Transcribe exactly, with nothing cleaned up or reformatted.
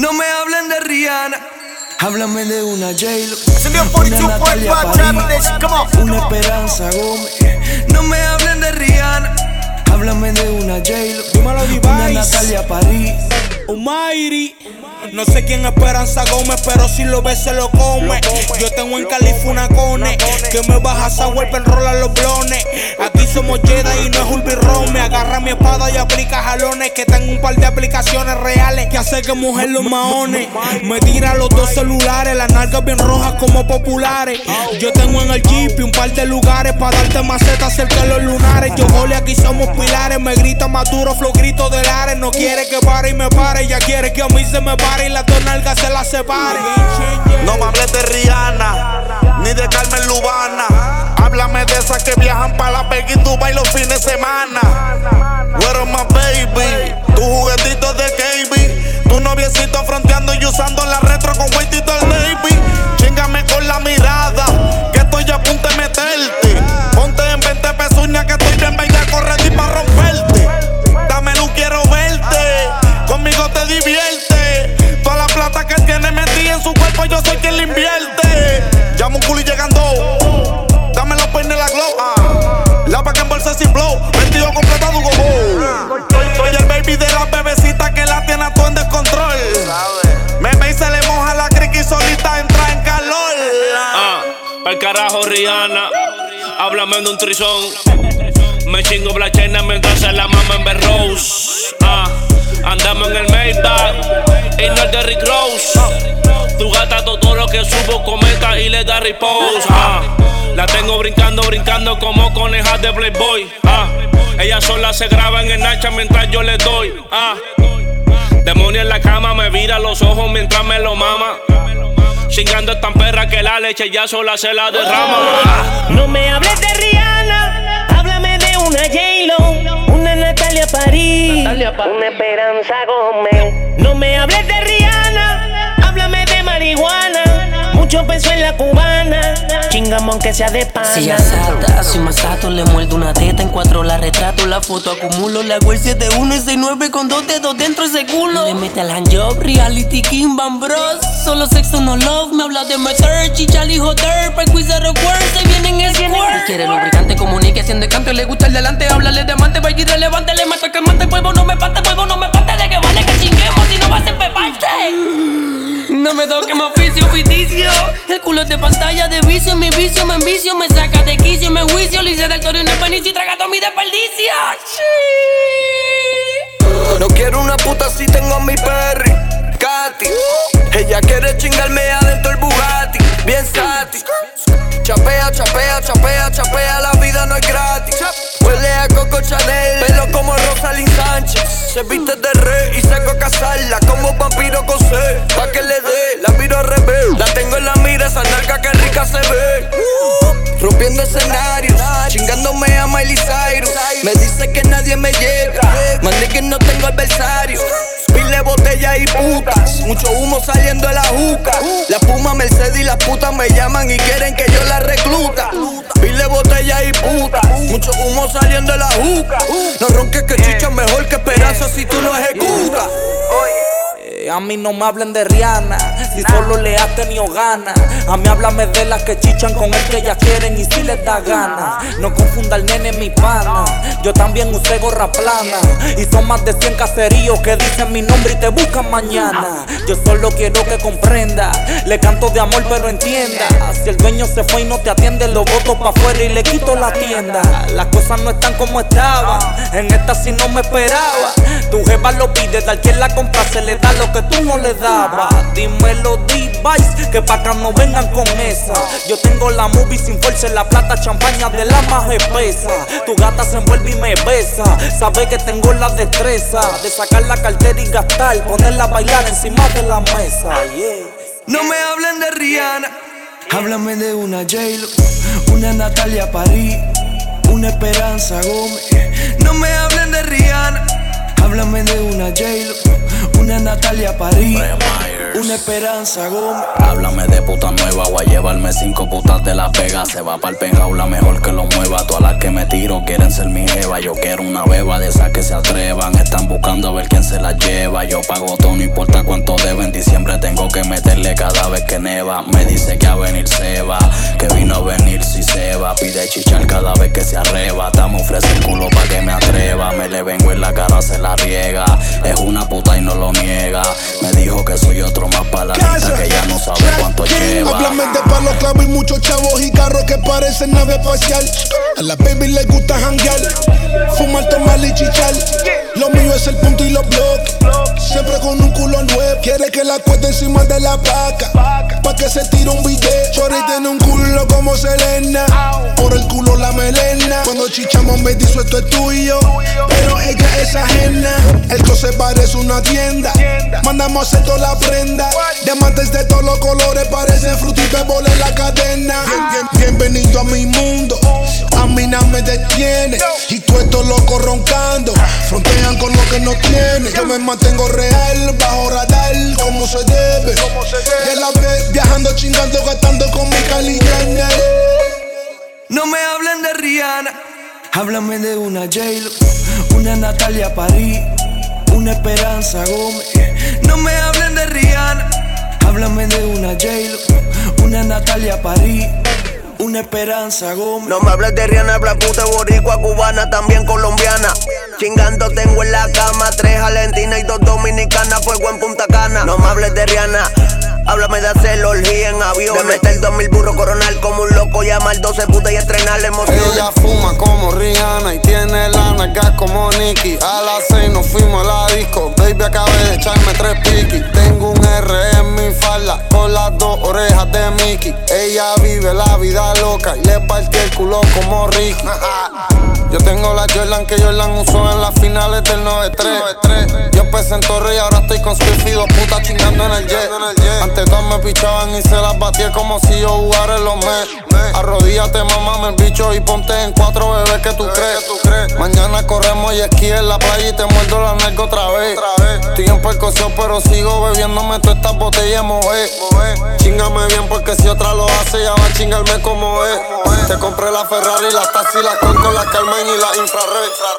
No me hablen de Rihanna, háblame de una J-Lo, una Natalia París, una Esperanza Gómez. No me hablen de Rihanna, háblame de una J-Lo, una Natalia París. Almighty. No sé quién es Esperanza Gómez, pero si lo ves se lo come. Yo tengo en California una cone que me baja sour, enrola los blones. Aquí somos Jedi y no es Ulbirrón. Me agarra mi espada y aplica jalones. Que tengo un par de aplicaciones reales que hace que mujer los maones. Me tira los dos celulares, las nalgas bien rojas como populares. Yo tengo en el Jeep un par de lugares para darte macetas cerca de los lunares. Yo gole, aquí somos pilares. Me grita más duro, flow grito de lares. No quiere que pare y me pare. Ella quiere que a mí se me pare y las dos nalgas se las separe. No me hables de Rihanna, ni de Carmen Lubana. Háblame de esas que viajan pa' la Vega y Dubai los fines de semana. Where my baby, tu juguetito de K B, tu noviecito fronteando y usando la retro con Waitito el Navy. Chíngame con la mirada, que estoy a punto de meterte. Ponte en veinte pezuñas que estoy bien baila, correr y pa' romperte. Dame luz, quiero verte, conmigo te divierte. Toda la plata que tiene metida en su cuerpo, yo soy quien le invierte. Llamo un culo y llegando, dame los peines de la glow. ah. La pa' que en bolsa sin blow, vestido completado go go. Soy, soy el baby de la bebecita que la tiene a todo en descontrol. Me ve y se le moja la crica y solita entra en calor. Ah, pa'l carajo Rihanna, háblame de un trizón. Me chingo Black China mientras se la mama en Berrose. Ah, andamos en el Maybach y no el de Rick Rose. Tu gata todo lo que subo comenta y le da repose. Ah, la tengo brincando, brincando como conejas de Playboy. Ah, ella sola se graba en el Nacha mientras yo le doy. Ah, demonio en la cama me vira los ojos mientras me lo mama. Chingando es tan perra que la leche ya sola se la derrama. Ah. No me hables de Rihanna, háblame de una J-Lo, una Natalia París, Natalia París, una Esperanza Gómez. No me hables de Rihanna, háblame de marihuana, mucho peso en la cubana, chingamos aunque sea de pana. Si asata, si masato, le muerdo una teta, en cuatro la retrato, la foto acumulo, le hago el siete uno y seis nueve con dos dedos dentro ese culo. Le mete al handjob, reality king, Van Bros, solo sexo no love, me habla de meter, chicha el hijo de pa' quiz de recuerdo, se vienen el squirt. Quiere lubricante, comunique, haciendo cambio, le gusta el delante, háblale de amante, vaya irrelevante, le mato que mate, huevo no me pate, huevo no me pate, de que vale que chinguemos, si no va a ser peparte. No me toque más oficio, oficio. El culo es de pantalla de vicio, mi vicio me envicio, me saca de quicio, me juicio, le hice del toro en el penicio y traga todo mi desperdicio. No quiero una puta si tengo a mi perri, Katy. Ella quiere chingarme adentro el Bugatti, bien sati. Chapea, chapea, chapea, chapea, la vida no es gratis. Huele a Coco Chanel, pelo como Rosalind Sánchez. Se viste de rey y saco a casarla como vampiro con sed. Pa' que le dé, la miro al revés. La tengo en la mira, esa narca que rica se ve. uh, Rompiendo escenarios, chingándome a Miley Cyrus. Me dice que nadie me llega, mandé que no tengo adversario. Pile botella y putas, mucho humo saliendo de la juca. La Puma, Mercedes y las putas me llaman y quieren que yo la recluta. Pile botella y putas, mucho humo saliendo de la juca. No ronques que chicha mejor que Esperanza si tú no ejecutas. Eh, a mí no me hablen de Rihanna, si solo le has tenido ganas. A mí háblame de las que chichan con el que ellas quieren y si les da gana. No confunda al nene mi pana, yo también usé gorra plana. Y son más de cien caseríos que dicen mi nombre y te buscan mañana. Yo solo quiero que comprenda, le canto de amor pero entienda. Si el dueño se fue y no te atiende, lo boto pa' afuera y le quito la tienda. Las cosas no están como estaban, en esta si no me esperaba. Tu jefa lo pide, tal quien la compra se le da lo que tú no le dabas. Dímelo D-Vice, que pa' acá no vengan con esa. Yo tengo la movie sin fuerza, la plata champaña de la más espesa. Tu gata se envuelve y me besa, sabe que tengo la destreza de sacar la cartera y gastar, ponerla a bailar encima de la mesa, yeah. No me hablen de Rihanna, háblame de una J-Lo, una Natalia París, una Esperanza Gómez. No me hablen de Rihanna, háblame de una J-Lo, una Natalia París, una Esperanza Gómez. Háblame de puta nueva, voy a llevarme cinco putas de Las Vegas. Se va pa'l penthouse, la mejor que lo mueva. Todas las que me tiro quieren ser mi jeva. Yo quiero una beba de esas que se atrevan. Están buscando a ver quién se la lleva. Yo pago todo, no importa cuánto deben. neva. Me dice que a venir se va, que vino a venir si se va. Pide chichar cada vez que se arrebata. Me ofrece el culo pa' que me atreva. Me le vengo en la cara, se la riega. Es una puta y no lo niega. Me dijo que soy otro más pa' la lista, que ya no sabe cuánto lleva. Háblame de palos clavos y muchos chavos y carros que parecen nave espacial. A la baby le gusta janguear, fumar, tomar y chichar. Lo mío es el punto y los bloques, siempre con un culo nuevo. Quiere que la cueste encima de la placa, pa' que se tire un billete. Chori tiene un culo como Selena, por el culo la melena. Cuando chichamos me dice esto es tuyo, pero ella es ajena. El closet parece una tienda, mandamos a hacer toda la prenda. Diamantes de todos los colores, parecen frutitas bola en la cadena. Bien, bien, bienvenido a mi mundo, a mí nada me detiene. Y tú estos locos roncando, frontean con lo que no tienen. Yo me mantengo real, bajo radar, como se debe. Y a la vez viajando, chingando, gastando con mi Cali Jenner. No me hablen de Rihanna, háblame de una J-Lo, una Natalia París, una Esperanza Gómez. No me hablen de Rihanna, háblame de una J-Lo, una Natalia París, una Esperanza Gómez. No me hables de Rihanna, habla puta boricua, cubana, también colombiana. Chingando tengo en la cama tres argentinas y dos dominicanas, fuego en Punta Cana. No me hables de Rihanna, háblame de hacer orgía en avión, de meter dos mil burros, coronar como un loco, llamar doce putas y estrenar emociones. Ella fuma como Rihanna y tiene la nalga como Nicki. A las seis nos fuimos a la disco, baby acabé de echarme tres piquis. Tengo un R en mi falda con las dos orejas de Mickey. Ella vive la vida loca y le partí el culo como Ricky. Yo tengo la Jordan que Jordan usó en las finales del noventa y tres. Yo empecé en Torre y ahora estoy con Swift y dos putas chingando en el jet. Antes todas me pichaban y se las batía como si yo jugara en los Mets. Arrodíllate, mamame el bicho y ponte en cuatro, bebés, que tú crees. Mañana corremos y esquí en la playa y te muerdo la nalga otra vez. Estoy en percusión pero sigo bebiéndome todas estas botellas mover. Chingame bien porque si otra lo hace ya va a chingarme como es. Te compré la Ferrari, la taxi, la con con la Carmen y la infrared.